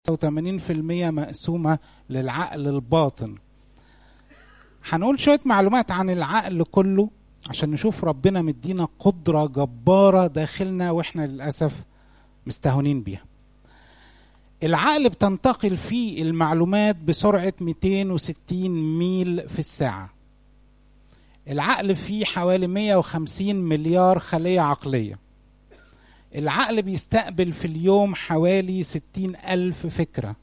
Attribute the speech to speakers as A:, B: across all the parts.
A: 85% مقسومة للعقل الباطن. هنقول شوية معلومات عن العقل كله عشان نشوف ربنا مدينا قدرة جبارة داخلنا واحنا للأسف مستهونين بيها. العقل بتنتقل فيه المعلومات بسرعة 260 ميل في الساعة. العقل فيه حوالي 150 مليار خلية عقلية. العقل بيستقبل في اليوم حوالي 60,000 فكرة.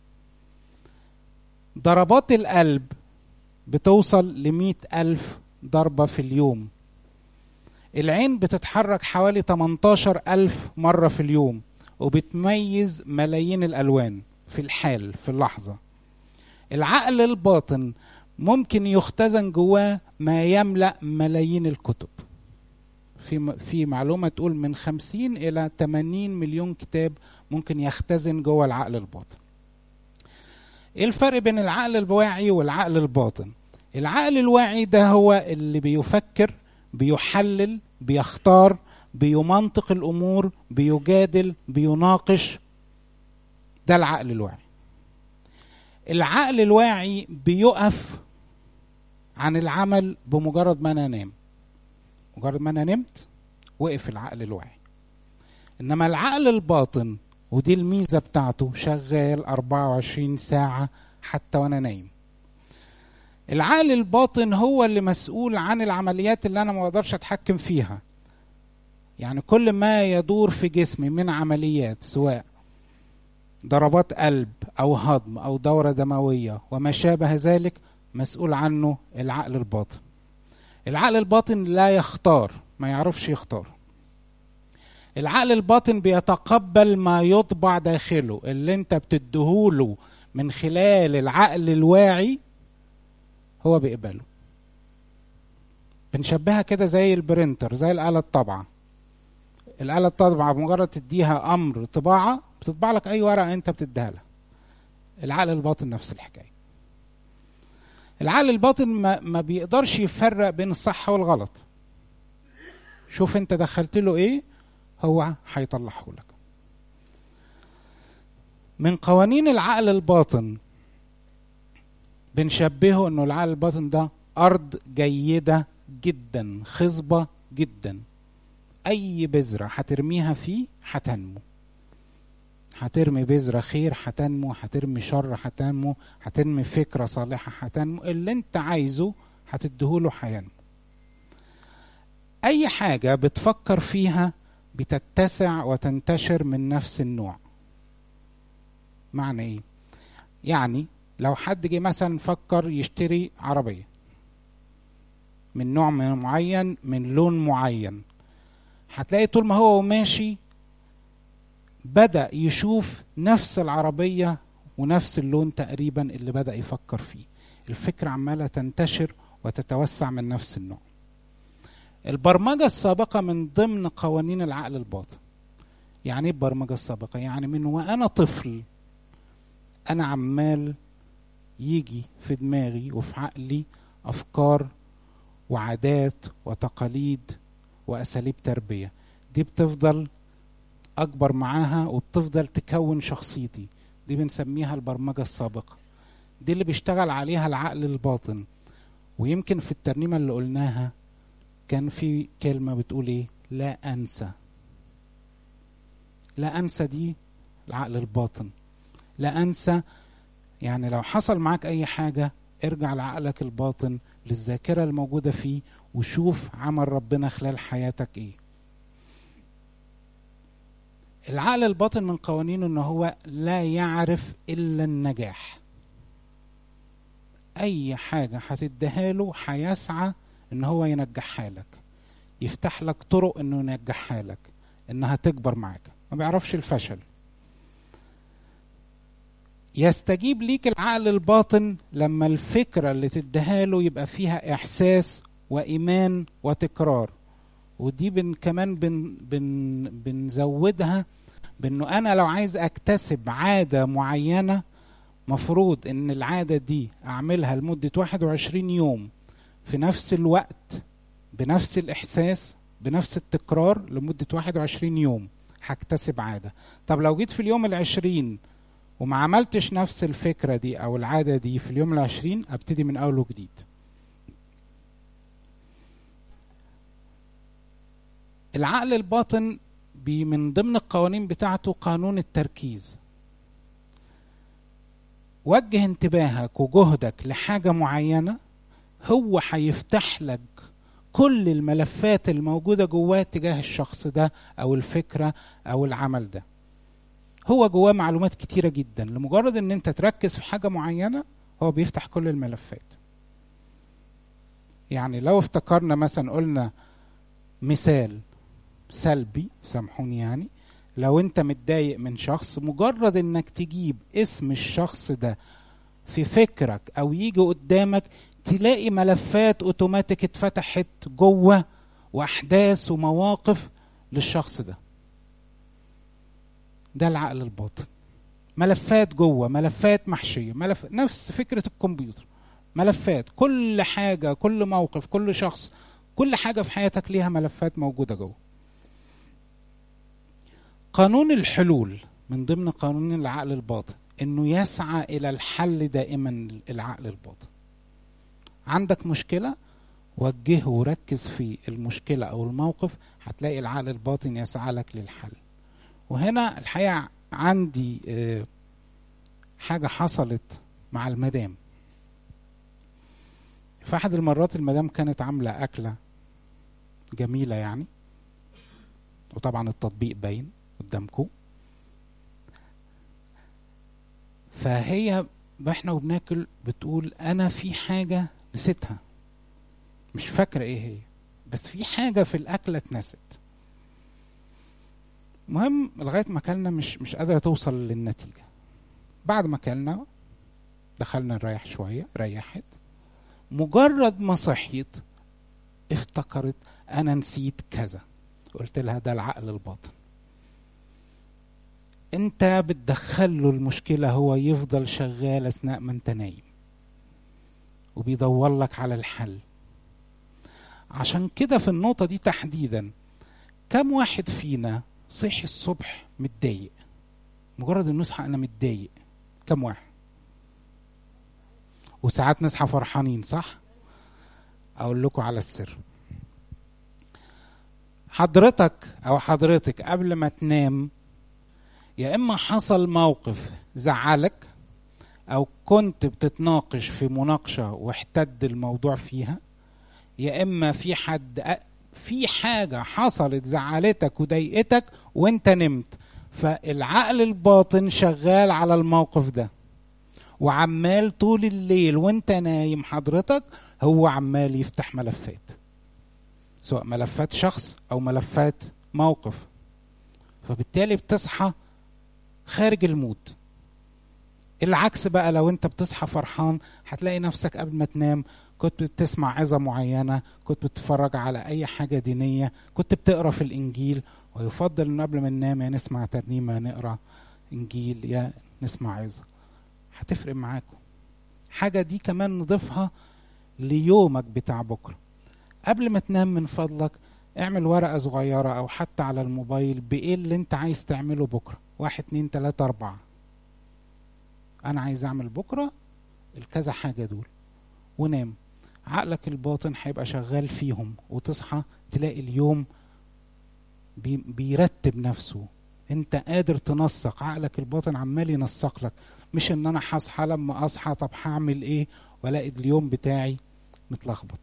A: ضربات القلب بتوصل ل100,000 ضربة في اليوم. العين بتتحرك حوالي 18,000 مرة في اليوم وبتميز ملايين الألوان في الحال في اللحظة. العقل الباطن ممكن يختزن جواه ما يملأ ملايين الكتب. في معلومة تقول من 50 إلى 80 مليون كتاب ممكن يختزن جوه العقل الباطن. إيه الفرق بين العقل الواعي والعقل الباطن؟ العقل الواعي ده هو اللي بيفكر، بيحلل، بيختار، بيمنطق الأمور، بيجادل، بيناقش. ده العقل الواعي. العقل الواعي بيقف عن العمل بمجرد ما أنا أنام. مجرد ما أنا نمت وقف العقل الواعي. إنما العقل الباطن ودي الميزة بتاعته شغال 24 ساعة حتى وأنا نايم. العقل الباطن هو اللي مسؤول عن العمليات اللي أنا ما أقدرش أتحكم فيها. يعني كل ما يدور في جسمي من عمليات سواء ضربات قلب أو هضم أو دورة دموية وما شابه ذلك مسؤول عنه العقل الباطن. العقل الباطن لا يختار، ما يعرفش يختار. العقل الباطن بيتقبل ما يطبع داخله، اللي انت بتديهوله من خلال العقل الواعي هو بيقبله. بنشبهها كده زي البرينتر، زي الآلة الطابعة. الآلة الطابعة بمجرد تديها أمر طباعة بتطبع لك أي ورقة أنت بتديها لها. العقل الباطن نفس الحكاية. العقل الباطن ما بيقدرش يفرق بين الصح والغلط. شوف انت دخلت له ايه هو هيطلعه لك. من قوانين العقل الباطن بنشبهه انه العقل الباطن ده ارض جيدة جدا، خصبة جدا. اي بذرة هترميها فيه هتنمو. هترمي بذرة خير هتنمو، هترمي شر هتنمو، هترمي فكرة صالحة هتنمو. اللي انت عايزه هتديهوله هينمو. اي حاجة بتفكر فيها بتتسع وتنتشر من نفس النوع. معنى ايه؟ يعني لو حد جه مثلا فكر يشتري عربية من نوع معين من لون معين، هتلاقي طول ما هو ماشي بدأ يشوف نفس العربية ونفس اللون تقريبا اللي بدأ يفكر فيه. الفكرة عمالة تنتشر وتتوسع من نفس النوع. البرمجة السابقة من ضمن قوانين العقل الباطن. يعني ايه البرمجة السابقة؟ يعني من وأنا طفل أنا عمال يجي في دماغي وفي عقلي أفكار وعادات وتقاليد وأساليب تربية. دي بتفضل أكبر معاها وبتفضل تكون شخصيتي. دي بنسميها البرمجة السابقة. دي اللي بيشتغل عليها العقل الباطن. ويمكن في الترنيمة اللي قلناها كان في كلمة بتقول ايه؟ لا أنسى. لا أنسى دي العقل الباطن. لا أنسى يعني لو حصل معاك أي حاجة ارجع لعقلك الباطن للذاكرة الموجودة فيه وشوف عمل ربنا خلال حياتك ايه. العقل الباطن من قوانينه انه هو لا يعرف الا النجاح. اي حاجة هتديها له هيسعى ان هو ينجحها لك، يفتح لك طرق انه ينجحها لك، انها تكبر معاك. ما بيعرفش الفشل. يستجيب ليك العقل الباطن لما الفكرة اللي تديها له يبقى فيها احساس وايمان وتكرار. ودي كمان بنزودها بانه انا لو عايز اكتسب عادة معينة مفروض ان العادة دي اعملها لمدة 21 يوم في نفس الوقت بنفس الاحساس بنفس التكرار لمدة 21 يوم هكتسب عادة. طب لو جيت في اليوم 20 وما عملتش نفس الفكرة دي او العادة دي في اليوم 20 ابتدي من اول وجديد. العقل الباطن من ضمن القوانين بتاعته قانون التركيز. وجه انتباهك وجهدك لحاجة معينة، هو هيفتح لك كل الملفات الموجودة جواه تجاه الشخص ده او الفكرة او العمل ده. هو جواه معلومات كتيرة جدا، لمجرد ان انت تركز في حاجة معينة هو بيفتح كل الملفات. يعني لو افتكرنا مثلا قلنا مثال سلبي، سامحوني، يعني لو انت متضايق من شخص، مجرد انك تجيب اسم الشخص ده في فكرك او يجي قدامك تلاقي ملفات اوتوماتيك اتفتحت جوه واحداث ومواقف للشخص ده. ده العقل الباطن، ملفات جوه، ملفات محشية، نفس فكرة الكمبيوتر، ملفات، كل حاجة، كل موقف، كل شخص، كل حاجة في حياتك ليها ملفات موجودة جوه. قانون الحلول من ضمن قانون العقل الباطن، انه يسعى الى الحل دائما. العقل الباطن عندك مشكلة، وجهه وركز في المشكلة او الموقف، هتلاقي العقل الباطن يسعى لك للحل. وهنا الحقيقة عندي حاجة حصلت مع المدام. في احد المرات المدام كانت عاملة اكلة جميلة يعني، وطبعا التطبيق باين قدامكم. فهي احنا وبناكل بتقول انا في حاجة نسيتها، مش فاكرة ايه هي، بس في حاجة في الاكلة اتنست. مهم لغاية ما كلنا مش قادرة توصل للنتيجة. بعد ما كلنا دخلنا نريح شوية، ريحت. مجرد ما صحيت افتكرت انا نسيت كذا. قلت لها ده العقل الباطن، انت بتدخله المشكلة، هو يفضل شغال اثناء ما انت نايم وبيدور لك على الحل. عشان كده في النقطة دي تحديدا، كم واحد فينا صحي الصبح متضايق؟ مجرد انه يصحى انا متضايق. كم واحد؟ وساعات نصحى فرحانين، صح؟ اقول لكم على السر. حضرتك او حضرتك قبل ما تنام، يا اما حصل موقف زعلك، او كنت بتتناقش في مناقشة واحتد الموضوع فيها، يا اما في حاجة حصلت زعلتك وضايقتك وانت نمت. فالعقل الباطن شغال على الموقف ده، وعمال طول الليل وانت نايم حضرتك هو عمال يفتح ملفات، سواء ملفات شخص او ملفات موقف. فبالتالي بتصحى خارج المود. العكس بقى، لو انت بتصحى فرحان هتلاقي نفسك قبل ما تنام كنت بتسمع عظة معينة، كنت بتتفرج على اي حاجة دينية، كنت بتقرأ في الانجيل. ويفضل انه قبل ما ننام يا نسمع ترنيمة، يا نقرأ انجيل، يا نسمع عظة. هتفرق معاكم. حاجة دي كمان نضيفها ليومك بتاع بكرة. قبل ما تنام من فضلك اعمل ورقة صغيرة او حتى على الموبايل بايه اللي انت عايز تعمله بكرة، 1 2 3 4. انا عايز اعمل بكرة الكذا حاجة دول، ونام. عقلك الباطن هيبقى شغال فيهم، وتصحى تلاقي اليوم بيرتب نفسه. انت قادر تنسق، عقلك الباطن عمال ينسق لك، مش ان انا هصحى لما اصحى طب هعمل ايه والاقي اليوم بتاعي متلخبط.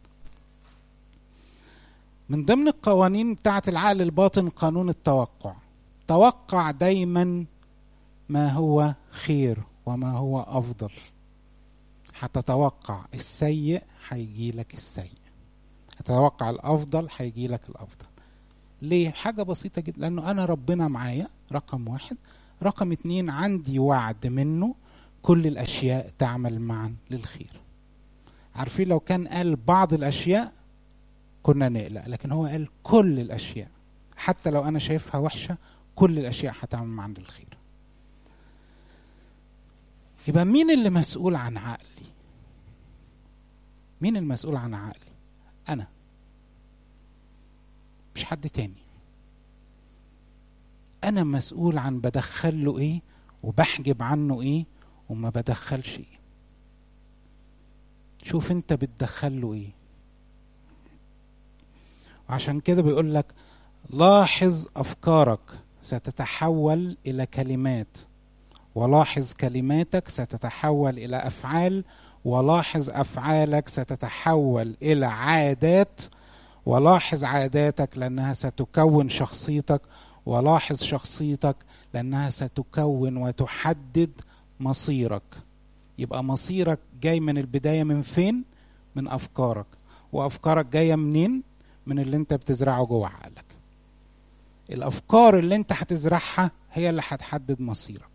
A: من ضمن القوانين بتاعة العقل الباطن قانون التوقع. توقع دايما ما هو خير وما هو افضل. هتتوقع السيء هيجي لك السيء، هتتوقع الافضل هيجي لك الافضل. ليه؟ حاجة بسيطة جدا، لانه انا ربنا معايا، رقم 1. رقم 2، عندي وعد منه كل الاشياء تعمل معا للخير. عارفين لو كان قال بعض الاشياء كنا نقلق، لكن هو قال كل الاشياء. حتى لو انا شايفها وحشة، كل الاشياء هتعمل معا للخير. يبقى مين اللي مسؤول عن عقلي؟ مين المسؤول عن عقلي؟ انا، مش حد تاني. انا مسؤول عن بدخله ايه وبحجب عنه ايه وما بدخلش ايه. شوف انت بتدخله ايه. وعشان كده بيقول لك لاحظ افكارك ستتحول الى كلمات، ولاحظ كلماتك ستتحول الى افعال، ولاحظ افعالك ستتحول الى عادات، ولاحظ عاداتك لانها ستكون شخصيتك، ولاحظ شخصيتك لانها ستكون وتحدد مصيرك. يبقى مصيرك جاي من البداية من فين؟ من افكارك. وافكارك جاية منين؟ من اللي انت بتزرعه جوه عقلك. الافكار اللي انت هتزرعها هي اللي هتحدد مصيرك.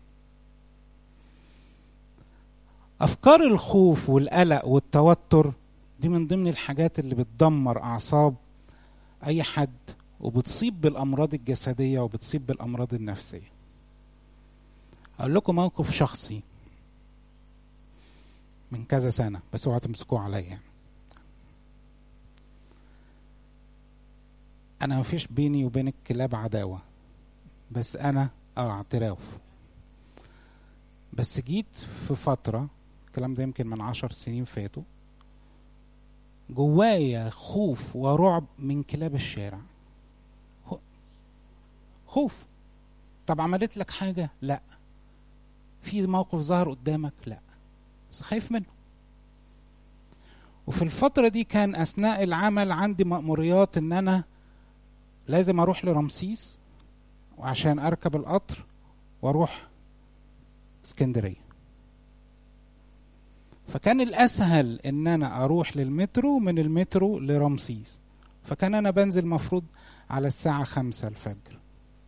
A: افكار الخوف والقلق والتوتر دي من ضمن الحاجات اللي بتدمر اعصاب اي حد، وبتصيب بالامراض الجسدية وبتصيب بالامراض النفسية. اقول لكم موقف شخصي من كذا سنة، بس اوعوا تمسكوه عليا. انا مفيش بيني وبين الكلاب عداوة، بس انا اعتراف. بس جيت في فترة، الكلام ده يمكن من 10 سنين فاتوا، جوايا خوف ورعب من كلاب الشارع. خوف. طب عملت لك حاجة؟ لا. في موقف ظهر قدامك؟ لا، بس خايف منه. وفي الفترة دي كان أثناء العمل عندي مأموريات إن أنا لازم أروح لرمسيس وعشان أركب القطر وأروح اسكندرية. فكان الأسهل إن أنا أروح للمترو، من المترو لرمسيس. فكان أنا بنزل مفروض على الساعة 5 الفجر.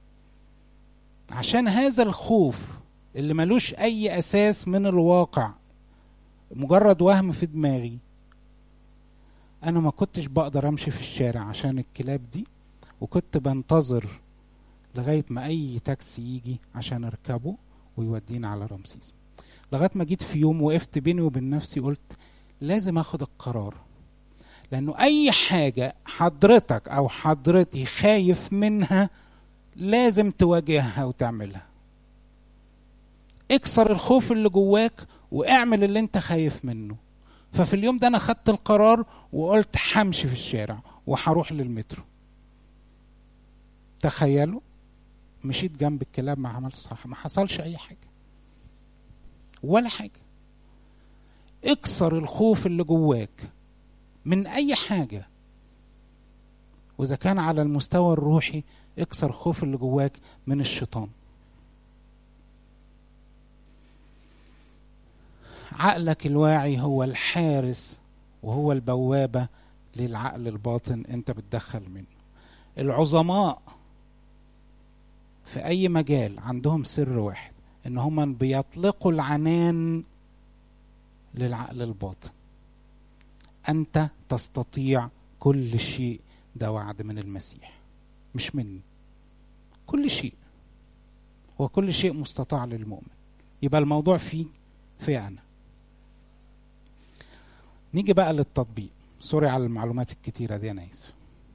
A: عشان هذا الخوف اللي ملوش أي أساس من الواقع، مجرد وهم في دماغي، أنا ما كنتش بقدر أمشي في الشارع عشان الكلاب دي، وكنت بنتظر لغاية ما أي تاكسي يجي عشان أركبه ويودينا على رمسيس. لغاية ما جيت في يوم وقفت بيني وبين نفسي قلت لازم أخد القرار، لأنه أي حاجة حضرتك أو حضرتي خايف منها لازم تواجهها وتعملها. اكسر الخوف اللي جواك واعمل اللي انت خايف منه. ففي اليوم ده أنا خدت القرار وقلت همشي في الشارع وهروح للمترو. تخيلوا، مشيت جنب الكلاب، ما عملش صح، ما حصلش أي حاجة ولا حاجة. اكسر الخوف اللي جواك من أي حاجة، وإذا كان على المستوى الروحي اكسر خوف اللي جواك من الشيطان. عقلك الواعي هو الحارس وهو البوابة للعقل الباطن انت بتدخل منه. العظماء في أي مجال عندهم سر واحد، ان هم بيطلقوا العنان للعقل الباطن. أنت تستطيع كل شيء، ده وعد من المسيح مش مني. كل شيء، وكل شيء مستطاع للمؤمن. يبقى الموضوع في أنا. نيجي بقى للتطبيق. سوري على المعلومات الكتيرة دي، أنا آسف.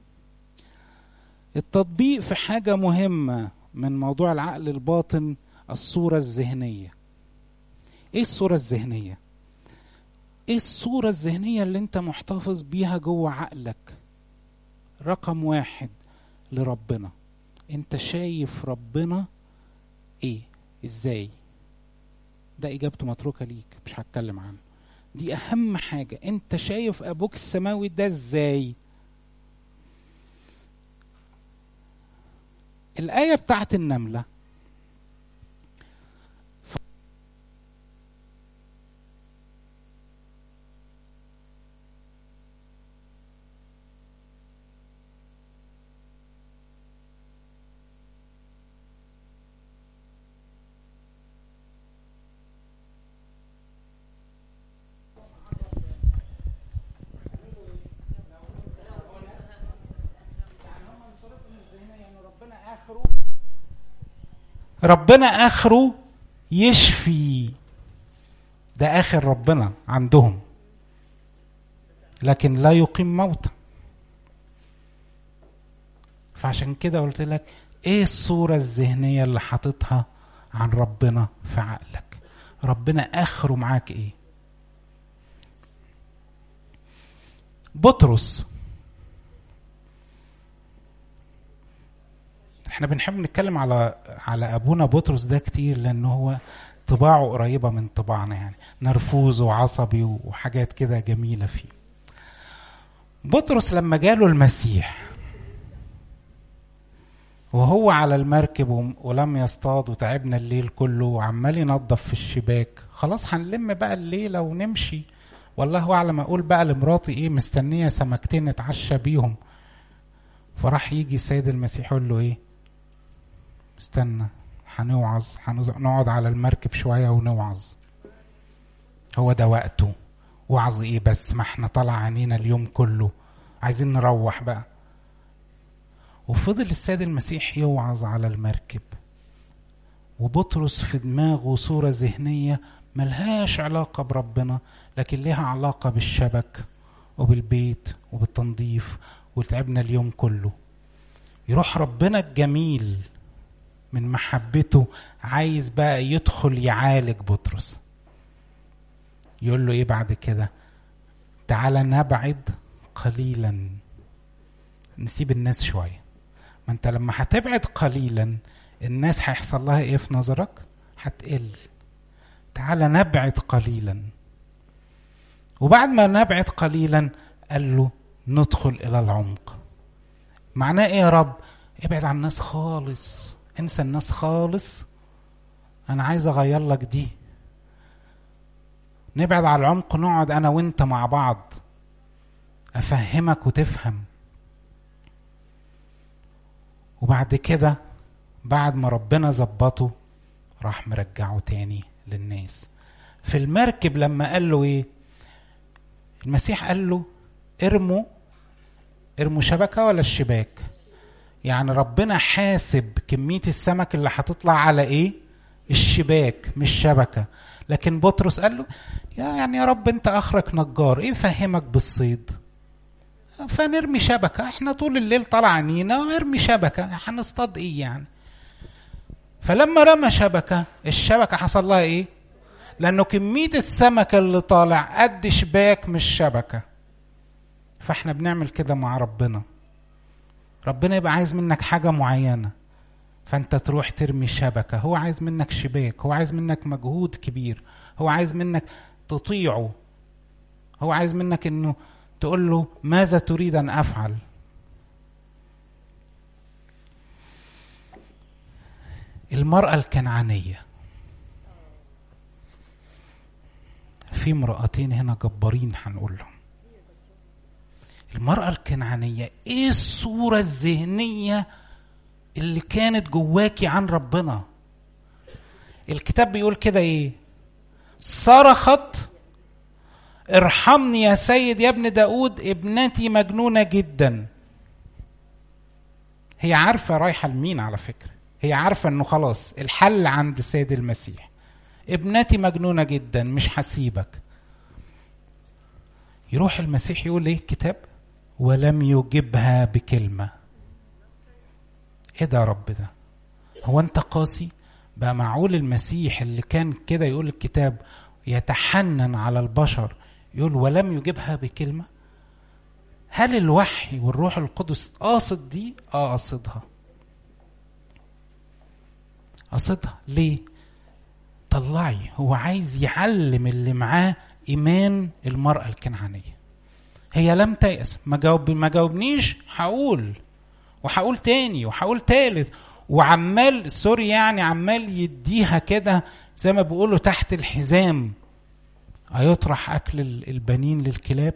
A: التطبيق في حاجة مهمة من موضوع العقل الباطن، الصورة الذهنية. ايه الصورة الذهنية؟ ايه الصورة الذهنية اللي انت محتفظ بيها جوه عقلك؟ رقم 1 لربنا. انت شايف ربنا ايه؟ ازاي؟ ده اجابته متروكة ليك، مش هتكلم عنه. دي اهم حاجة. انت شايف ابوك السماوي ده ازاي؟ الآية بتاعت النملة ربنا آخره يشفي، ده آخر ربنا عندهم، لكن لا يقيم موتى. فعشان كده قلت لك ايه الصورة الذهنية اللي حاططها عن ربنا في عقلك. ربنا اخره معاك ايه؟ بطرس، احنا بنحب نتكلم على ابونا بطرس ده كتير، لانه هو طباعه قريبة من طباعنا، يعني نرفوز وعصبي وحاجات كده جميلة فيه. بطرس لما جاله المسيح وهو على المركب ولم يصطاد وتعبنا الليل كله وعمال ينظف في الشباك، خلاص هنلم بقى الليلة ونمشي، والله أعلم أقول بقى لمراتي إيه، مستنية سمكتين نتعشى بيهم. فراح يجي السيد المسيح يقول له إيه، استنى هنوعظ، هنقعد على المركب شوية ونوعظ، هو ده وقته. وعظ إيه بس، ما احنا طلع عينينا اليوم كله، عايزين نروح بقى. وفضل السيد المسيح يوعظ على المركب، وبطرس في دماغه صورة ذهنية ملهاش علاقة بربنا، لكن لها علاقة بالشبك وبالبيت وبالتنظيف، وتعبنا اليوم كله. يروح ربنا الجميل من محبته عايز بقى يدخل يعالج بطرس. يقول له ايه بعد كده؟ تعالى نبعد قليلا، نسيب الناس شوية. ما انت لما هتبعد قليلا الناس هيحصل لها ايه في نظرك؟ هتقل. تعالى نبعد قليلا. وبعد ما نبعد قليلا قال له ندخل الى العمق. معناه ايه يا رب؟ ابعد عن الناس خالص، انسى الناس خالص، انا عايز اغير لك دي. نبعد على العمق، نقعد انا وانت مع بعض، افهمك وتفهم. وبعد كده بعد ما ربنا زبطه راح مرجعه تاني للناس. في المركب لما قال له ايه المسيح؟ قال له ارموا شبكة ولا الشباك. يعني ربنا حاسب كمية السمك اللي هتطلع على ايه؟ الشباك مش شبكة. لكن بطرس قال له يعني يا رب انت اخرك نجار، ايه فهمك بالصيد؟ فنرمي شبكة، احنا طول الليل طلع عينينا وارمي شبكة، هنصطاد ايه يعني؟ فلما رمى شبكة، الشبكة حصل لها ايه؟ لانه كمية السمك اللي طالع قد شباك مش شبكة. فاحنا بنعمل كده مع ربنا. ربنا يبقى عايز منك حاجة معينة فانت تروح ترمي شبكة، هو عايز منك شباك، هو عايز منك مجهود كبير، هو عايز منك تطيعه، هو عايز منك انه تقول له ماذا تريد ان افعل. المرأة الكنعانية، في امرأتين هنا جبارين هنقول لهم. المرأة الكنعانية، ايه الصورة الذهنية اللي كانت جواكي عن ربنا؟ الكتاب بيقول كده ايه؟ صرخت ارحمني يا سيد يا ابن داود، ابنتي مجنونة جدا. هي عارفة رايحة لمين على فكرة، هي عارفة انه خلاص الحل عند السيد المسيح. ابنتي مجنونة جدا مش هسيبك. يروح المسيح يقول ايه الكتاب؟ ولم يجبها بكلمة. ايه ده يا رب ده؟ هو انت قاسي؟ بقى معقول المسيح اللي كان كده يقول الكتاب يتحنن على البشر يقول ولم يجبها بكلمة؟ هل الوحي والروح القدس قاصد دي؟ قاصدها. قاصدها ليه؟ طلعي، هو عايز يعلم اللي معاه إيمان المرأة الكنعانية. هي لم تيأس، ما جاوبنيش، هقول تاني وهقول تالت، وعمال سوري يعني عمال يديها كده زي ما بيقولوا تحت الحزام. هيطرح أكل البنين للكلاب؟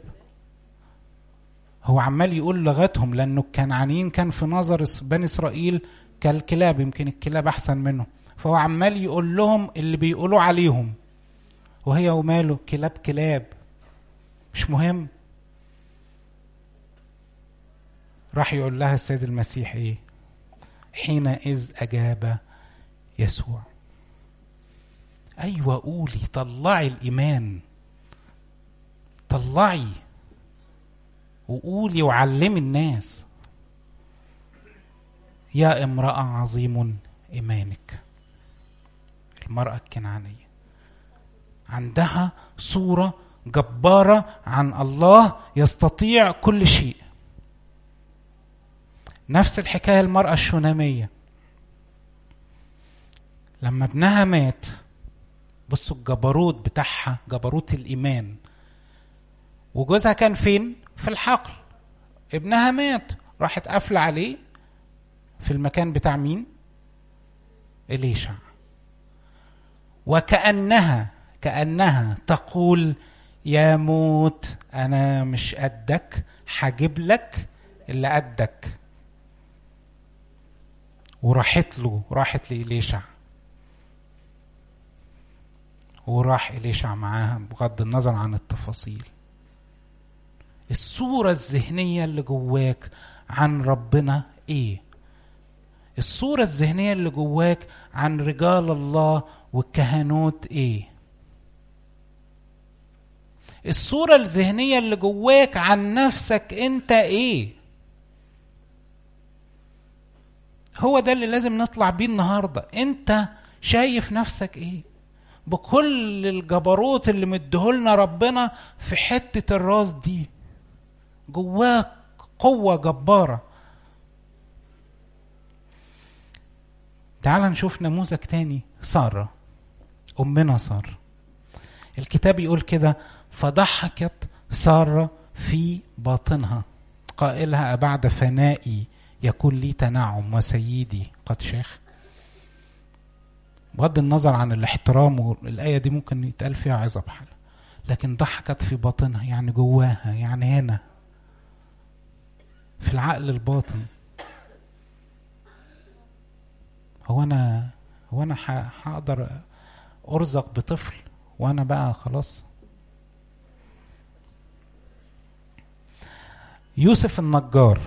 A: هو عمال يقول لغتهم، لأنه الكنعانيين كان في نظر بني إسرائيل كالكلاب، يمكن الكلاب أحسن منهم، فهو عمال يقول لهم اللي بيقولوا عليهم. وهي وماله، كلاب مش مهم. راح يقول لها السيد المسيح ايه؟ حينئذ أجاب يسوع. أيوة قولي، طلعي الإيمان، طلعي وقولي وعلمي الناس. يا امرأة عظيم إيمانك. المرأة الكنعانية عندها صورة جبارة عن الله يستطيع كل شيء. نفس الحكاية المرأة الشونامية لما ابنها مات، بصوا الجبروت بتاعها، جبروت الإيمان. وجوزها كان فين؟ في الحقل. ابنها مات، راحت قافلة عليه في المكان بتاع مين؟ إليشع. وكأنها تقول يا موت أنا مش قدك، هجيب لك اللي قدك. راحت لإليشع، وراح إليشع معاها بغض النظر عن التفاصيل. الصورة الذهنية اللي جواك عن ربنا ايه؟ الصورة الذهنية اللي جواك عن رجال الله والكهنوت ايه؟ الصورة الذهنية اللي جواك عن نفسك انت ايه؟ هو ده اللي لازم نطلع بيه النهاردة. انت شايف نفسك ايه؟ بكل الجبروت اللي مديهولنا ربنا في حتة الراس دي، جواك قوة جبارة. تعال نشوف نموذج تاني، سارة، أمنا سارة. الكتاب يقول كده: فضحكت سارة في باطنها قائلها أبعد فنائي يكون لي تنعم وسيدي قد شاخ. بغض النظر عن الاحترام، والآية دي ممكن يتقال فيها عظة بحالة، لكن ضحكت في باطنها يعني جواها، يعني هنا في العقل الباطن. هو أنا هقدر أرزق بطفل وأنا بقى خلاص؟ يوسف النجار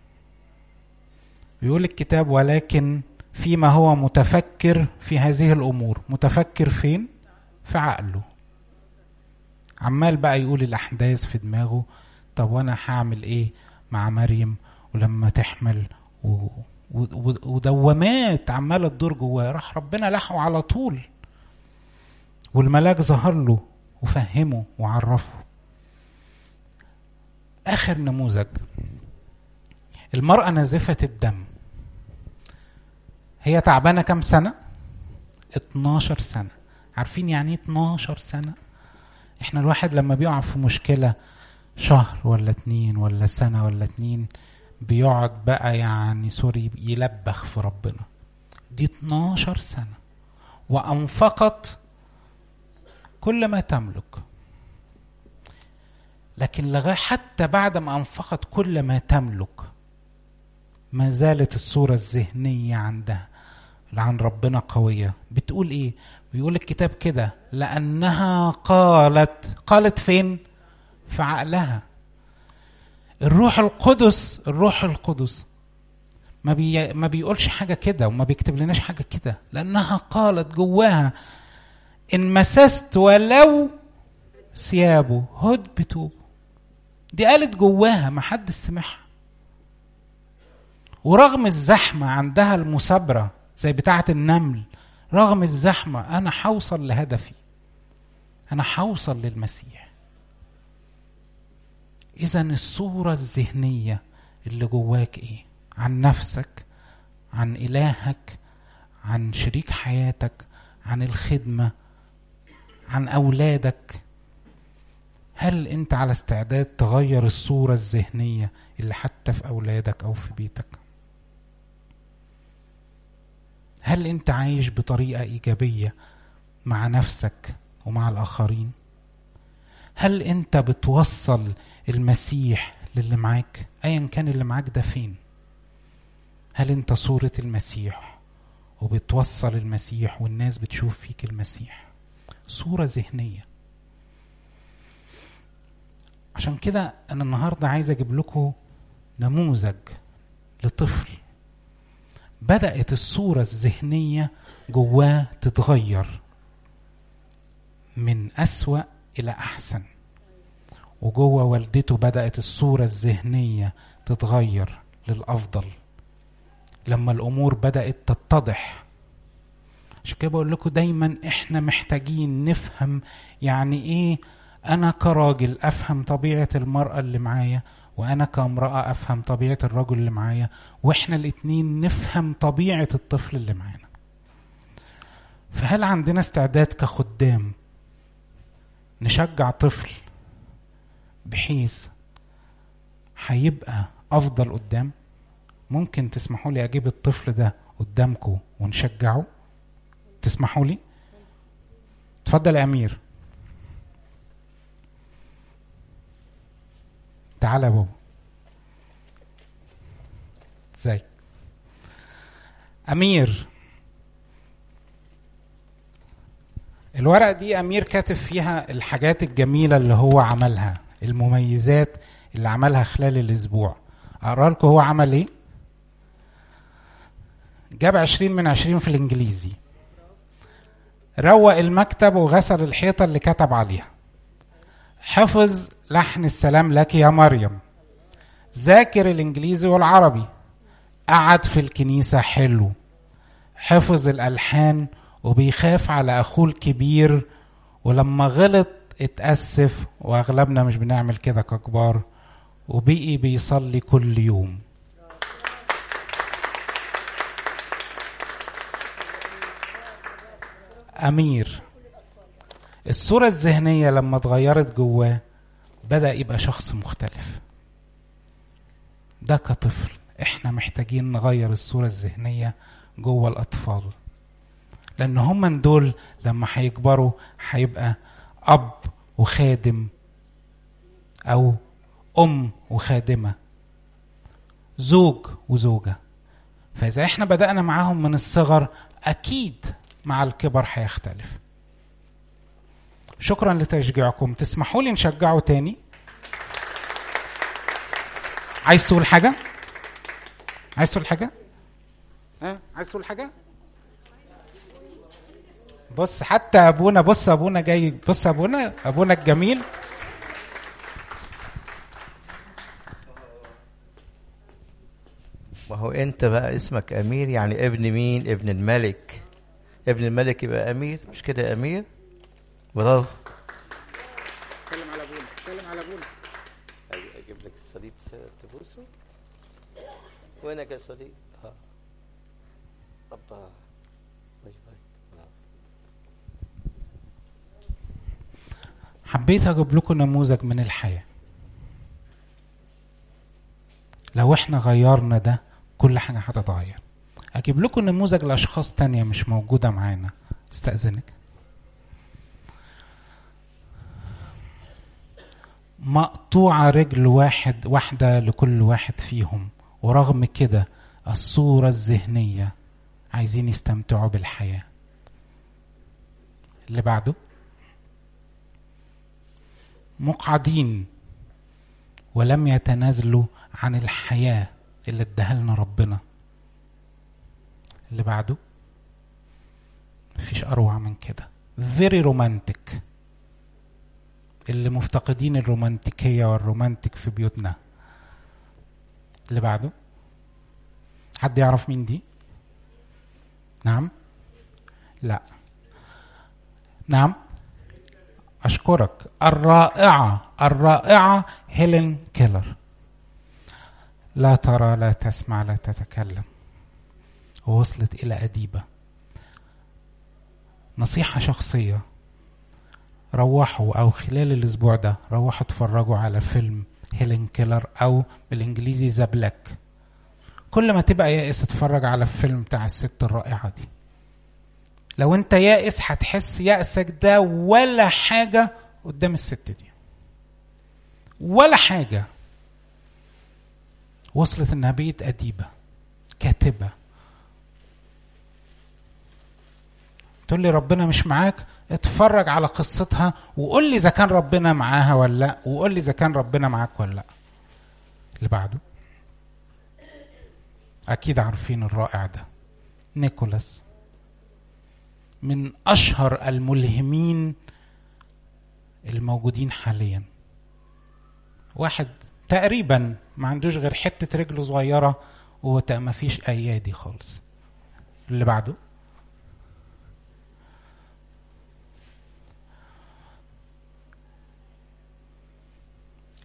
A: بيقول الكتاب: ولكن فيما هو متفكر في هذه الأمور. متفكر فين؟ في عقله. عمال بقى يقول الأحداث في دماغه، طب وأنا هعمل إيه مع مريم ولما تحمل ودوامات عمالة تدور جواه. راح ربنا لحقه على طول، والملاك ظهر له وفهمه وعرفه. آخر نموذج، المرأة نازفة الدم. هي تعبانة كم سنة؟ 12 سنة. عارفين يعني 12 سنة؟ احنا الواحد لما بيقع في مشكلة شهر ولا 2 ولا سنة ولا 2 بيقعد بقى يعني سوري يلبخ في ربنا. دي 12 سنة وأنفقت كل ما تملك، لكن لغاية حتى بعد ما أنفقت كل ما تملك ما زالت الصورة الذهنية عندها عن ربنا قوية. بتقول ايه؟ بيقول الكتاب كده: لأنها قالت فين؟ في عقلها. الروح القدس ما بيقولش حاجة كده وما بيكتب لناش حاجة كده، لأنها قالت جواها: إن مسست ولو ثيابه هد بتوب. دي قالت جواها، ما حد سمعها. ورغم الزحمة عندها المثابرة زي بتاعة النمل، رغم الزحمة أنا حوصل لهدفي، أنا حوصل للمسيح. إذن الصورة الذهنية اللي جواك إيه؟ عن نفسك، عن إلهك، عن شريك حياتك، عن الخدمة، عن أولادك. هل أنت على استعداد تغير الصورة الذهنية اللي حتى في أولادك أو في بيتك؟ هل أنت عايش بطريقة إيجابية مع نفسك ومع الآخرين؟ هل أنت بتوصل المسيح للي معاك أيا كان اللي معاك ده فين؟ هل أنت صورة المسيح وبتوصل المسيح والناس بتشوف فيك المسيح؟ صورة ذهنية. عشان كده أنا النهاردة عايز أجيب لكم نموذج لطفل بدأت الصورة الذهنية جواه تتغير من أسوأ إلى أحسن، وجوه والدته بدأت الصورة الذهنية تتغير للأفضل لما الأمور بدأت تتضح. عشان كده بقول لكم دايما احنا محتاجين نفهم يعني ايه انا كراجل افهم طبيعة المرأة اللي معايا، وانا كامرأة افهم طبيعة الرجل اللي معايا، واحنا الاتنين نفهم طبيعة الطفل اللي معانا. فهل عندنا استعداد كخدام نشجع طفل بحيث هيبقى افضل قدام؟ ممكن تسمحوا لي اجيب الطفل ده قدامكم ونشجعه؟ تسمحوا لي؟ اتفضل يا امير. تعالى يا بابا. ازيك امير؟ الورقة دي امير كاتب فيها الحاجات الجميلة اللي هو عملها، المميزات اللي عملها خلال الاسبوع. اقرا لكم هو عمل ايه. جاب 20 من 20 في الانجليزي، روق المكتب وغسل الحيطة اللي كتب عليها، حفظ لحن السلام لك يا مريم، ذاكر الانجليزي والعربي، قعد في الكنيسة حلو، حفظ الألحان وبيخاف على أخوه الكبير، ولما غلط اتأسف، وأغلبنا مش بنعمل كده ككبار، وبقي بيصلي كل يوم. أمير الصورة الذهنية لما اتغيرت جواه بدأ يبقى شخص مختلف. ده كطفل احنا محتاجين نغير الصورة الذهنية جوه الأطفال، لأن هم من دول لما هيكبروا هيبقى أب وخادم أو أم وخادمة، زوج وزوجة. فإذا احنا بدأنا معاهم من الصغر أكيد مع الكبر هيختلف. شكرا لتشجيعكم. تسمحوا لي نشجعه تاني؟ عايز تقول حاجة؟ عايز تقول حاجة؟ عايز تقول حاجة؟ بص حتى أبونا، بص أبونا جاي، بص أبونا الجميل.
B: ما هو انت بقى اسمك امير، يعني ابن مين؟ ابن الملك. ابن الملك يبقى امير، مش كده يا امير؟ برافو.
A: سلم على ابونا، سلم على ابونا.
B: اجيب لك الصليب تبوسه. وينك يا صليب؟ ابا.
A: حبيت اجيب لكم نموذج من الحياة. لو احنا غيرنا ده كل حاجة هتتغير. اجيب لكم نموذج لاشخاص تانية مش موجودة معانا. استأذنك. مقطوعة رجل واحدة لكل واحد فيهم، ورغم كده الصورة الذهنية عايزين يستمتعوا بالحياة. اللي بعده. مقعدين ولم يتنازلوا عن الحياة اللي اداها لنا ربنا. اللي بعده. مفيش أروع من كده. very romantic. اللي مفتقدين الرومانتيكية والرومانتيك في بيوتنا. اللي بعده. حد يعرف مين دي؟ نعم؟ لا. نعم؟ أشكرك. الرائعة هيلين كيلر. لا ترى، لا تسمع، لا تتكلم، ووصلت إلى أديبة. نصيحة شخصية، روحوا أو خلال الأسبوع ده روحوا اتفرجوا على فيلم هيلين كيلر، أو بالإنجليزي ذا بلاك. كل ما تبقى يائس اتفرج على الفيلم بتاع الست الرائعة دي. لو انت يائس هتحس يأسك ده ولا حاجة قدام الست دي، ولا حاجة. وصلت انها بقت أديبة كاتبة. تقول لي ربنا مش معاك؟ اتفرج على قصتها وقول لي اذا كان ربنا معاها ولا لا، وقول لي اذا كان ربنا معاك ولا لا. اللي بعده. اكيد عارفين الرائع ده، نيكولاس، من اشهر الملهمين الموجودين حاليا. واحد تقريبا ما عندوش غير حتة رجل صغيرة وما فيش ايادي خالص. اللي بعده.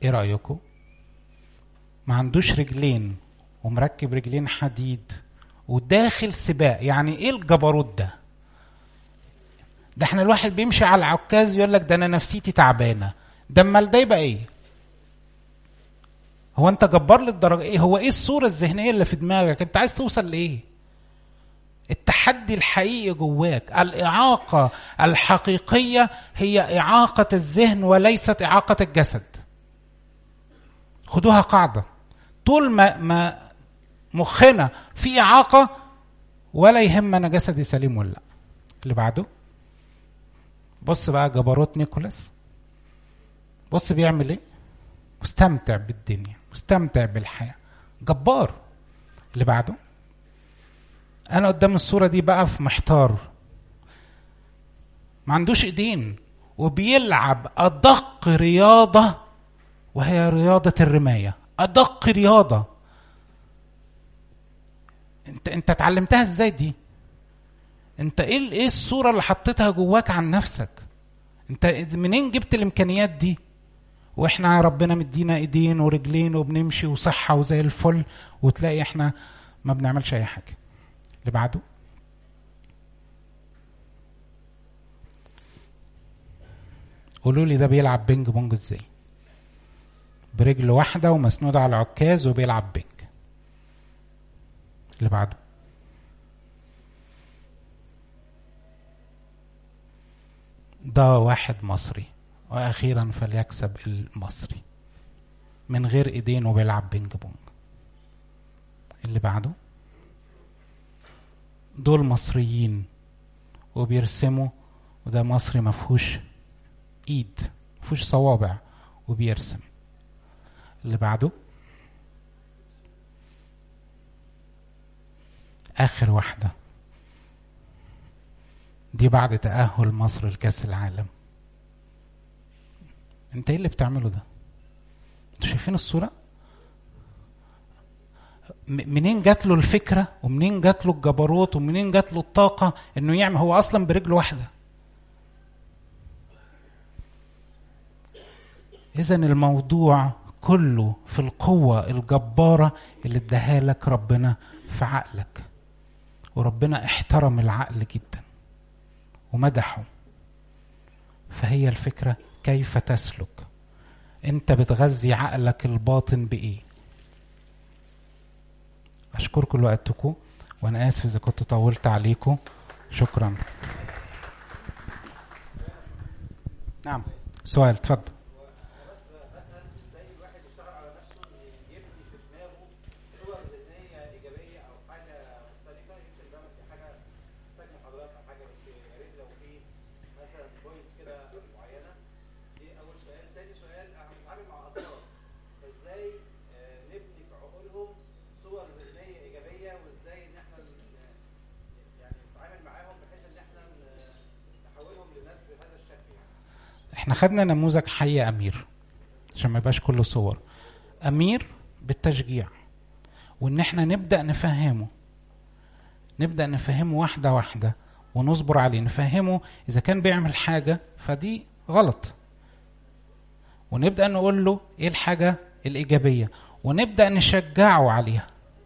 A: ايه رأيكم؟ ما عندوش رجلين ومركب رجلين حديد وداخل سباق. يعني ايه الجبروت ده؟ ده احنا الواحد بيمشي على العكاز يقول لك ده انا نفسيتي تعبانه. ده امال ده يبقى ايه؟ هو انت جبار للدرجه ايه؟ هو ايه الصوره الذهنيه اللي في دماغك؟ انت عايز توصل لايه؟ التحدي الحقيقي جواك، الاعاقه الحقيقيه هي اعاقه الذهن وليست اعاقه الجسد. خدوها قاعده. طول ما مخنا في اعاقه ولا يهمنا جسدي سليم ولا لا. اللي بعده. بص بقى جبروت نيكولاس، بص بيعمل ايه؟ مستمتع بالدنيا، مستمتع بالحياة، جبار. اللي بعده. انا قدام الصورة دي بقى في محتار، ما عندوش ايدين وبيلعب ادق رياضة وهي رياضة الرماية. ادق رياضة. انت اتعلمتها ازاي دي؟ انت ايه الصورة اللي حطيتها جواك عن نفسك؟ انت منين جبت الامكانيات دي؟ واحنا ربنا مدينا ايدين ورجلين وبنمشي وصحة وزي الفل، وتلاقي احنا ما بنعملش اي حاجة. اللي بعده. قولوا لي ده بيلعب بينج بونج ازاي؟ برجل واحدة ومسنود على عكاز وبيلعب بينج. اللي بعده. ده واحد مصري، واخيرا فليكسب المصري، من غير ايدين وبيلعب بينج بونج. اللي بعده. دول مصريين وبيرسموا، وده مصري مفهوش ايد مفهوش صوابع وبيرسم. اللي بعده. اخر واحدة دي بعد تأهل مصر لكأس العالم. انت ايه اللي بتعمله ده؟ انتوا شايفين الصورة؟ منين جات له الفكرة ومنين جات له الجبروت ومنين جات له الطاقة انه يعمل؟ هو اصلا برجل واحدة. اذن الموضوع كله في القوة الجبارة اللي اداها لك ربنا في عقلك. وربنا احترم العقل جدا ومدحه. فهي الفكرة كيف تسلك. انت بتغذي عقلك الباطن بايه؟ اشكركم لوقتكم، وانا اسف اذا كنت طولت عليكم. شكرا. نعم سؤال اتفضل. احنا خدنا نموذج حي امير عشان ما يبقاش كله صور. امير بالتشجيع، وان احنا نبدأ نفهمه واحدة واحدة ونصبر عليه. نفهمه اذا كان بيعمل حاجة فدي غلط، ونبدأ نقول له ايه الحاجة الايجابية ونبدأ نشجعه عليها.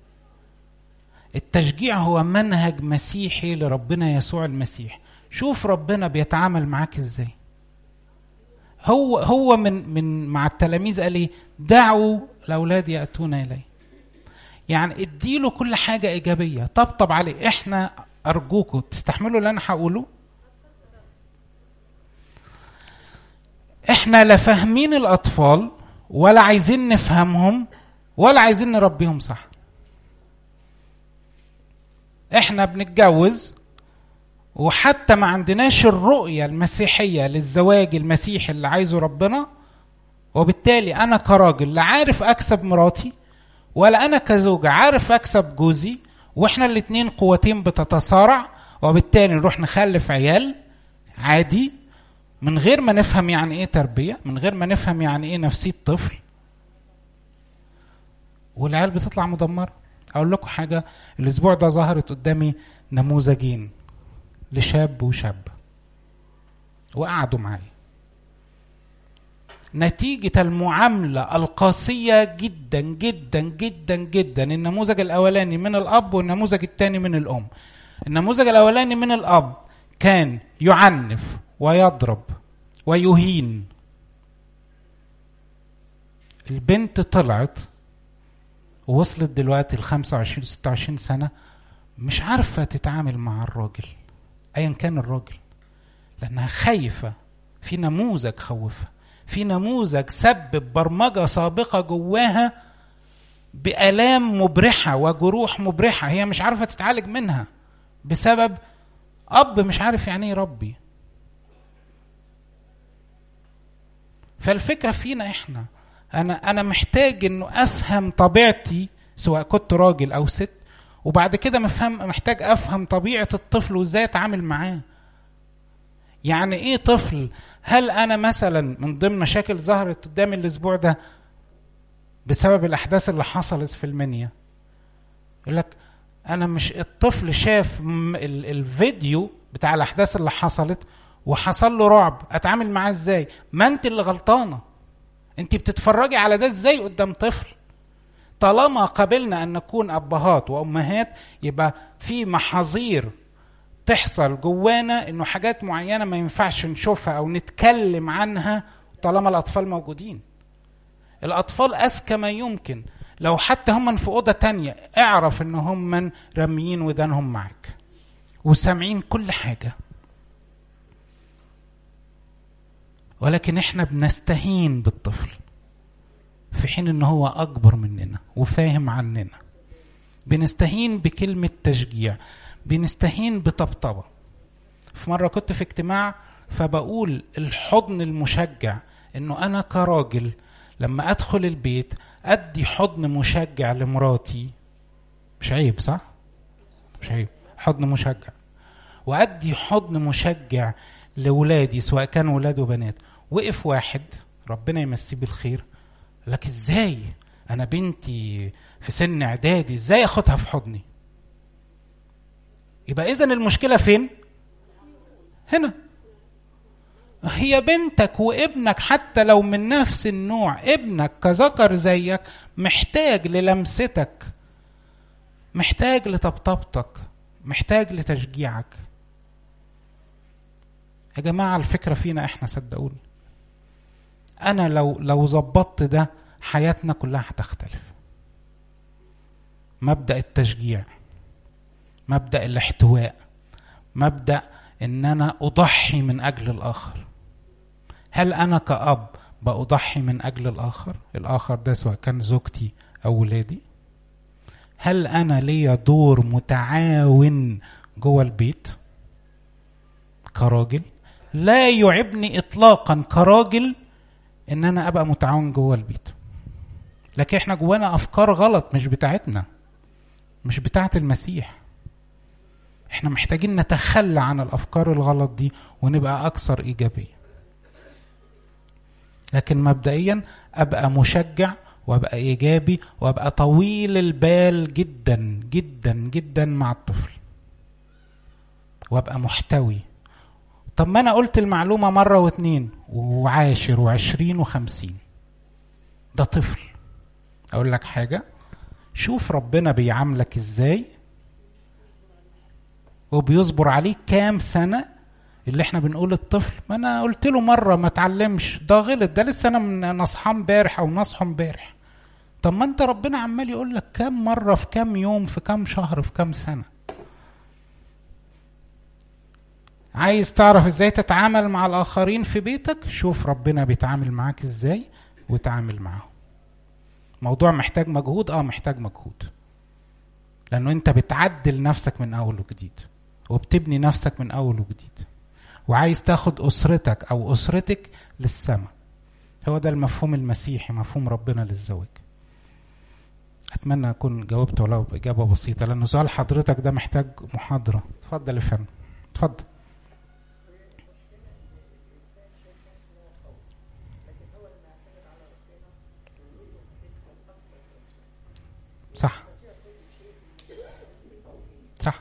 A: التشجيع هو منهج مسيحي لربنا يسوع المسيح. شوف ربنا بيتعامل معاك ازاي. هو من مع التلاميذ قال ايه؟ دعوا الاولاد ياتون الي. يعني اديله كل حاجه ايجابيه، طبطب عليه. احنا ارجوكم تستحملوا اللي انا هقوله. احنا لا فاهمين الاطفال ولا عايزين نفهمهم ولا عايزين نربيهم صح. احنا بنتجوز وحتى ما عندناش الرؤية المسيحية للزواج المسيحي اللي عايزه ربنا، وبالتالي أنا كراجل لا عارف أكسب مراتي ولا أنا كزوجة عارف أكسب جوزي، وإحنا الاتنين قوتين بتتصارع، وبالتالي نروح نخلف عيال عادي من غير ما نفهم يعني إيه تربية، من غير ما نفهم يعني إيه نفسية طفل، والعيال بتطلع مدمرة. أقول لكم حاجة، الأسبوع ده ظهرت قدامي نموذجين لشاب وشاب وقعدوا معايا. نتيجة المعاملة القاسية جدا جدا جدا جدا. النموذج الأولاني من الأب والنموذج الثاني من الأم. النموذج الأولاني من الأب كان يعنف ويضرب ويهين. البنت طلعت ووصلت دلوقتي 25-26 سنة مش عارفة تتعامل مع الراجل أيا كان الراجل، لأنها خايفة. في نموذج خوفها، في نموذج سبب برمجة سابقة جواها بآلام مبرحة وجروح مبرحة هي مش عارفة تتعالج منها بسبب أب مش عارف يعني يربي. فالفكرة فينا إحنا، أنا محتاج إنه أفهم طبيعتي سواء كنت راجل أو ست، وبعد كده محتاج أفهم طبيعة الطفل وإزاي أتعامل معاه. يعني إيه طفل؟ هل أنا مثلا من ضمن مشاكل ظهرت قدامي الأسبوع ده بسبب الأحداث اللي حصلت في المنيا، يقول لك أنا مش الطفل شاف الفيديو بتاع الأحداث اللي حصلت وحصل له رعب، أتعامل معاه إزاي؟ ما أنت اللي غلطانة، أنت بتتفرجي على ده إزاي قدام طفل؟ طالما قبلنا أن نكون أبهات وأمهات يبقى في محاذير تحصل جوانا إنه حاجات معينة ما ينفعش نشوفها أو نتكلم عنها طالما الأطفال موجودين. الأطفال أذكى ما يمكن، لو حتى هم في أوضة تانية اعرف إن هم راميين ودانهم معك وسامعين كل حاجة، ولكن احنا بنستهين بالطفل في حين إنه هو أكبر مننا وفاهم عننا. بنستهين بكلمة تشجيع، بنستهين بطبطبة. في مرة كنت في اجتماع فبقول الحضن المشجع، إنه أنا كراجل لما أدخل البيت أدي حضن مشجع لمراتي، مش عيب صح؟ مش عيب، حضن مشجع. وأدي حضن مشجع لولادي سواء كانوا ولاد وبنات. وقف واحد ربنا يمسيه بالخير لك إزاي أنا بنتي في سن إعدادي إزاي أخدها في حضني؟ يبقى إذن المشكلة فين؟ هنا. هي بنتك وابنك حتى لو من نفس النوع، ابنك كذكر زيك محتاج للمستك، محتاج لطبطبتك، محتاج لتشجيعك. يا جماعة الفكرة فينا احنا، صدقوني انا لو زبطت ده حياتنا كلها هتختلف. مبدأ التشجيع، مبدأ الاحتواء، مبدأ ان انا اضحي من اجل الاخر. هل انا كأب بأضحي من اجل الاخر؟ الاخر ده سواء كان زوجتي او ولادي. هل انا ليا دور متعاون جوه البيت كراجل؟ لا يعبني اطلاقا كراجل ان انا ابقى متعاون جوه البيت، لكن احنا جوانا افكار غلط مش بتاعتنا، مش بتاعت المسيح. احنا محتاجين نتخلى عن الافكار الغلط دي ونبقى اكثر ايجابية. لكن مبدئيا ابقى مشجع وابقى ايجابي وابقى طويل البال جدا جدا جدا مع الطفل وابقى محتوي. طب ما انا قلت المعلومة مرة واثنين وعاشر وعشرين وخمسين، ده طفل. اقول لك حاجة، شوف ربنا بيعاملك ازاي وبيصبر عليك كام سنة. اللي احنا بنقول الطفل ما انا قلت له مرة ما تعلمش، ده غلط، ده لسه انا من نصحى امبارح او نصحى امبارح. طب ما انت ربنا عمال يقول لك كام مرة في كام يوم في كام شهر في كام سنة. عايز تعرف ازاي تتعامل مع الاخرين في بيتك؟ شوف ربنا بيتعامل معاك ازاي وتعامل معه. موضوع محتاج مجهود، محتاج مجهود، لانه انت بتعدل نفسك من اول وجديد وبتبني نفسك من اول وجديد، وعايز تاخد اسرتك او اسرتك للسماء. هو ده المفهوم المسيحي، مفهوم ربنا للزواج. اتمنى اكون جاوبت ولو باجابه بسيطه، لان سؤال حضرتك ده محتاج محاضره. اتفضل يا فندم، اتفضل. صح صح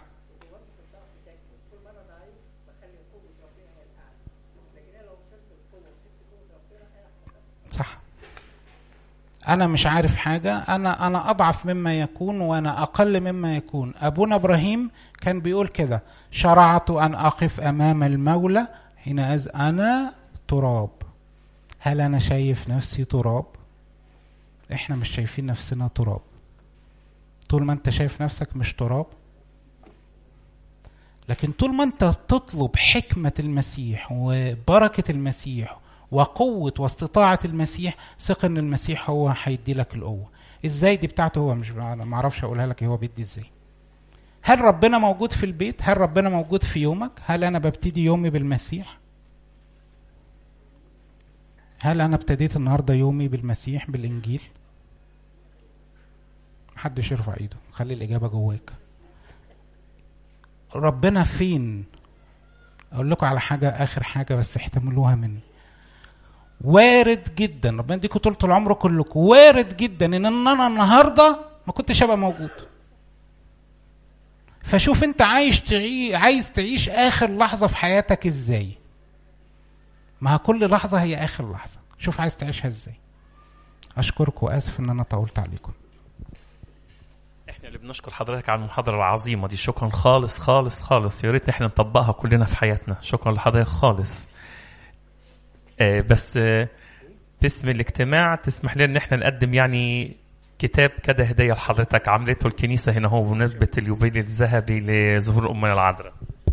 A: صح. أنا مش عارف حاجة، أنا أضعف مما يكون وأنا أقل مما يكون. أبونا إبراهيم كان بيقول كده: شرعت أن أقف أمام المولى حينئذ أنا تراب. هل أنا شايف نفسي تراب؟ إحنا مش شايفين نفسنا تراب. طول ما أنت شايف نفسك مش تراب، لكن طول ما أنت تطلب حكمة المسيح وبركة المسيح وقوة واستطاعة المسيح، ثق ان المسيح هو هيدي لك القوة. ازاي دي بتاعته هو، مش انا ما اعرفش اقولها لك هو بيدي ازاي. هل ربنا موجود في البيت؟ هل ربنا موجود في يومك؟ هل انا ببتدي يومي بالمسيح؟ هل انا ابتديت النهارده يومي بالمسيح بالانجيل؟ محدش يرفع ايده، خلي الاجابة جواك. ربنا فين؟ اقول لكم على حاجة، اخر حاجة بس احتملوها مني. وارد جدا، ربنا يديكم طول العمر كلكم، وارد جدا ان انا النهارده ما كنتش ابقى موجود. فشوف انت عايز تعيش اخر لحظه في حياتك ازاي. ما كل لحظه هي اخر لحظه، شوف عايز تعيشها ازاي. اشكركم واسف ان انا طولت عليكم.
C: احنا اللي بنشكر حضرتك على المحاضره العظيمه دي، شكرا خالص خالص خالص. يا ريت احنا نطبقها كلنا في حياتنا. شكرا لحضرتك خالص. بس باسم الاجتماع تسمح لنا ان احنا نقدم يعني كتاب كده هديه لحضرتك عملته الكنيسه هنا هو بمناسبه اليوبيل الذهبي لظهور امنا العذراء.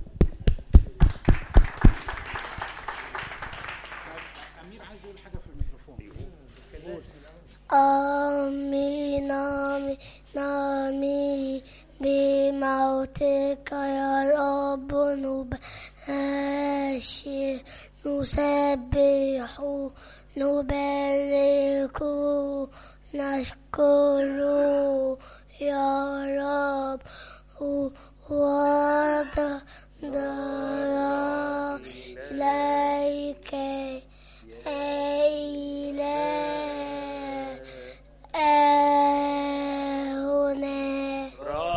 A: امير عايز يقول حاجه في الميكروفون.
D: آمين آمين آمين بموتك يا رب نبشر نسبح نبارك نشكر يا رب وضع إليك هنا.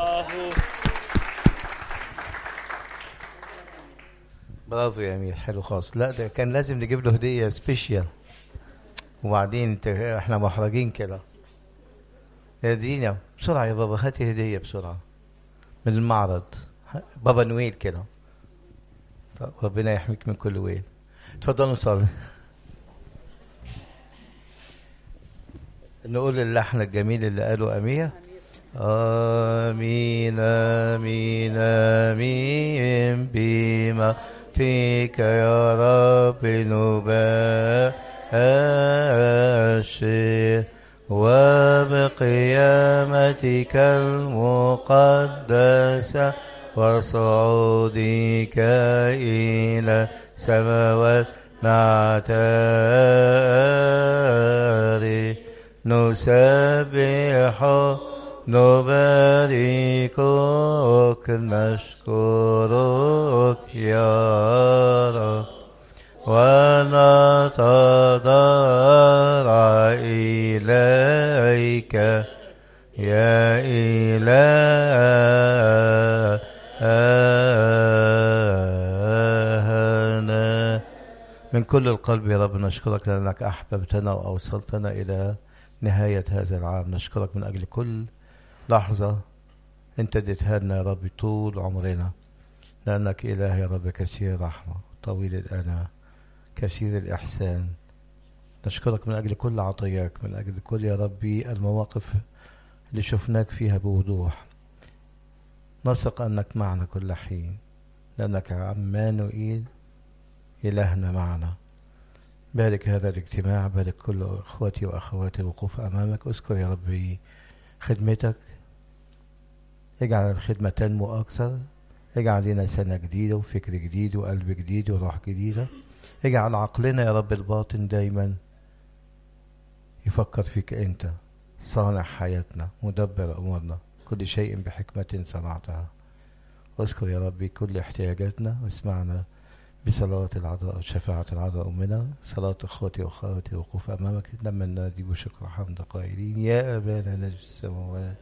B: برافو يا امير، حلو خالص. لا ده كان لازم نجيب له هديه سبيشال. وبعدين احنا محرجين كده. يا دينا بسرعه يا بابا، هاتي هديه بسرعه من المعرض، بابا نويل كده. طب ربنا يحميك من كل ويل. اتفضلوا نصلي. نقول اللحن الجميل اللي قاله امير. آمين آمين آمين بما فيك يا رب نبشر وبقيامتك المقدسة وصعودك إلى سماوات نعتري نسبح نباركك نشكرك يا رب ونتضرع إليك يا إلهنا. من كل القلب يا رب نشكرك لأنك أحببتنا وأوصلتنا إلى نهاية هذا العام. نشكرك من أجل كل لحظة أنت اديتها لنا يا رب طول عمرنا، لأنك إله يا رب كثير الرحمة طويل الأناة كثير الإحسان. نشكرك من أجل كل عطياك، من أجل كل يا ربي المواقف اللي شفناك فيها بوضوح. نثق أنك معنا كل حين، لأنك عمانوئيل إلهنا معنا. بارك هذا الاجتماع، بارك كل أخواتي وأخواتي الوقوف أمامك. اذكر يا ربي خدمتك، اجعل الخدمة تنمو أكثر. اجعل لنا سنة جديدة وفكر جديد وقلب جديد وروح جديدة. اجعل عقلنا يا رب الباطن دايما يفكر فيك أنت صانع حياتنا مدبر أمورنا، كل شيء بحكمة صنعتها. اذكر يا ربي كل احتياجاتنا واسمعنا بصلاة العذراء وشفاعة العذراء أمنا. صلاة أخوتي وأخواتي وقوف أمامك لما ننادي بشكر حمد قائلين يا أبانا الذي في السماوات.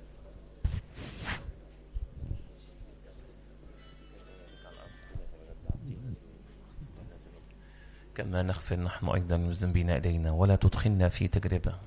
C: كما نغفر نحن أيضا للمذنبين إلينا، ولا تدخلنا في تجربة